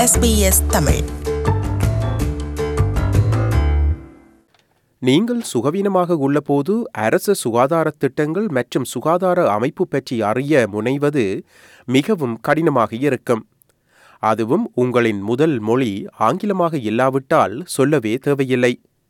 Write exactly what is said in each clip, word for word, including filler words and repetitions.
S B S Tamil. நீங்கள் சுகவீனமாக உள்ளபோது அரசு சுகாதார திட்டங்கள் மற்றும் சுகாதார அமைப்பு பற்றி அறிய முனைவது மிகவும் கடினமாக இருக்கும். அதுவும் உங்களின் முதல் மொழி ஆங்கிலமாக இல்லாவிட்டால் சொல்லவே தேவையில்லை.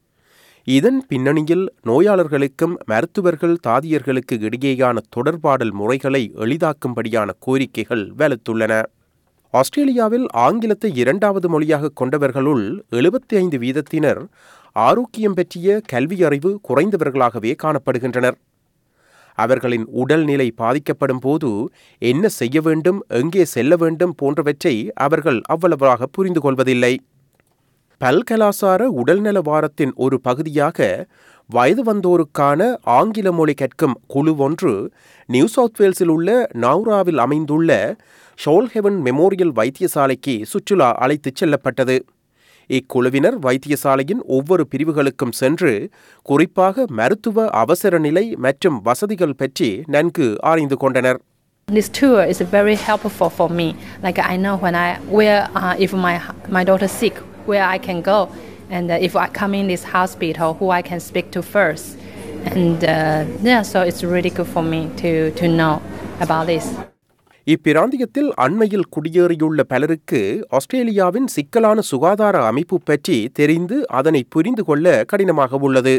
இதன் பின்னணியில் நோயாளர்களுக்கும் மருத்துவர்கள் தாதியர்களுக்கு இடையேயான தொடர்பாடல் முறைகளை எளிதாக்கும்படியான கோரிக்கைகள் வலுத்துள்ளன. ஆஸ்திரேலியாவில் ஆங்கிலத்தை இரண்டாவது மொழியாக கொண்டவர்களுள் எழுபத்தி ஐந்து வீதத்தினர் ஆரோக்கியம் பற்றிய கல்வி அறிவு குறைந்தவர்களாகவே காணப்படுகின்றனர். அவர்களின் உடல்நிலை பாதிக்கப்படும் போது என்ன செய்ய வேண்டும், எங்கே செல்ல வேண்டும் போன்றவற்றை அவர்கள் அவ்வளவாக புரிந்து கொள்வதில்லை. பல்கலாசார உடல்நல வாரத்தின் ஒரு பகுதியாக வயது வந்தோருக்கான ஆங்கில மொழி கற்கும் குழு ஒன்று நியூ சவுத் வேல்ஸில் உள்ள நவுராவில் அமைந்துள்ள ஷோல்ஹெவன் மெமோரியல் வைத்தியசாலைக்கு சுற்றுலா அழைத்துச் செல்லப்பட்டது. இக்குழுவினர் வைத்தியசாலையின் ஒவ்வொரு பிரிவுகளுக்கும் சென்று குறிப்பாக மருத்துவ அவசர நிலை மற்றும் வசதிகள் பற்றி நன்கு ஆராய்ந்து கொண்டனர். This tour is very helpful for me. Like I know when I where uh, if my my daughter sick, where I can go, and uh, if I come in this hospital, who I can speak to first, and uh, yeah, so it's really good for me to to know about this. இப்பிராந்தியத்தில் அண்மையில் குடியேறியுள்ள பலருக்கு ஆஸ்திரேலியாவின் சிக்கலான சுகாதார அமைப்பு பற்றி தெரிந்து அதனை புரிந்து கொள்ள கடினமாக உள்ளது.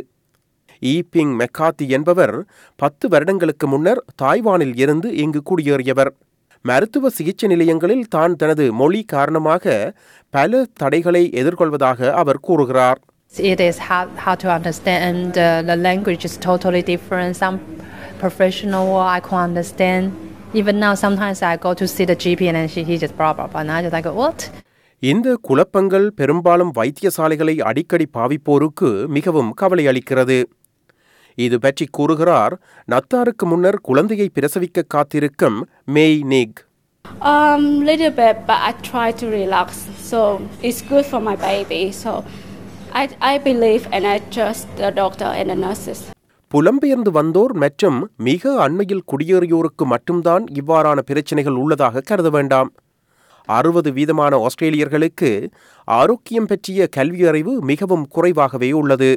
ஈபிங் மெக்காத்தி என்பவர் பத்து வருடங்களுக்கு முன்னர் தாய்வானில் இருந்து இங்கு குடியேறியவர். மருத்துவ சிகிச்சை நிலையங்களில் தான் தனது மொழி காரணமாக பல தடைகளை எதிர்கொள்வதாக அவர் கூறுகிறார். It is hard, hard to understand. Uh, the language is totally different. Some professional I can't understand. Even now, sometimes I go to see the G P and then she, he just blah blah blah. And I just like, what? இந்த குழப்பங்கள் பெரும்பாலும் வைத்தியசாலைகளை அடிக்கடி பாவிப்போருக்கு மிகவும் கவலை அளிக்கிறது. இது பற்றி கூறுகிறார் நத்தாருக்கு முன்னர் குழந்தையை பிரசவிக்க காத்திருக்கும் மேய் நிக். Um, little bit, but I try to relax. So it's good for my baby. So I I believe and I trust the doctor and the nurses. புலம்பெயர்ந்து வந்தோர் மற்றும் மிக அண்மையில் குடியேறியோருக்கு மட்டும்தான் இவ்வாறான பிரச்சனைகள் உள்ளதாக கருத வேண்டாம். அறுபது வீதமான ஆஸ்திரேலியர்களுக்கு ஆரோக்கியம் பற்றிய கல்வி அறிவு மிகவும் குறைவாகவே உள்ளது.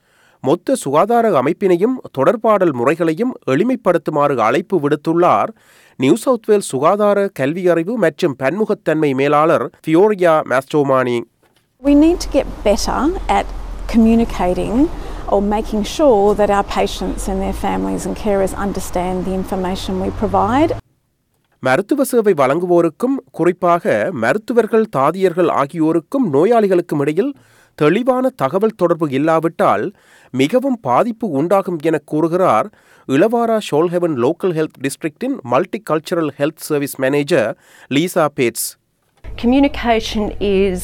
மொத்த சுகாதார அமைப்பினையும் தொடர்பாடல் முறைகளையும் எளிமைப்படுத்துமாறு அழைப்பு விடுத்துள்ளார் நியூ சவுத் வேல்ஸ் சுகாதார கல்வி அறிவு மற்றும் பன்முகத்தன்மை மேலாளர் ஃபியோரியா மாஸ்டோமானி. We need to get better at communicating or making sure that our patients and their families and carers understand the information we provide. மருத்துவ சேவை வழங்குவோருக்கும் குறிப்பாக மருத்துவர்கள் தாதியர்கள் ஆகியோருக்கும் நோயாளிகளுக்கும் இடையில் தெளிவான தகவல் தொடர்பு இல்லாவிட்டால் மிகவும் பாதிப்பு உண்டாகும் என கூறுகிறார் இளவாரா ஷோல்ஹெவன் லோக்கல் ஹெல்த் டிஸ்ட்ரிக்டின் multicultural health service manager Lisa Bates. Communication is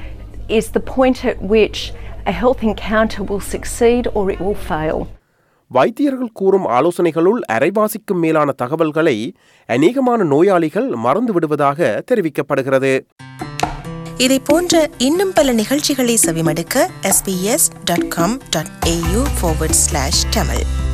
is the point at which a health encounter will succeed or it will fail. வைத்தியர்கள் கூறும் ஆலோசனைகளுள் அரைவாசிக்கும் மேலான தகவல்களை அநேகமான நோயாளிகள் மறந்து விடுவதாக தெரிவிக்கப்படுகிறது. இதை போன்ற இன்னும் பல நிகழ்ச்சிகளை செவிமடுக்க S B S dot com dot A U forward slash Tamil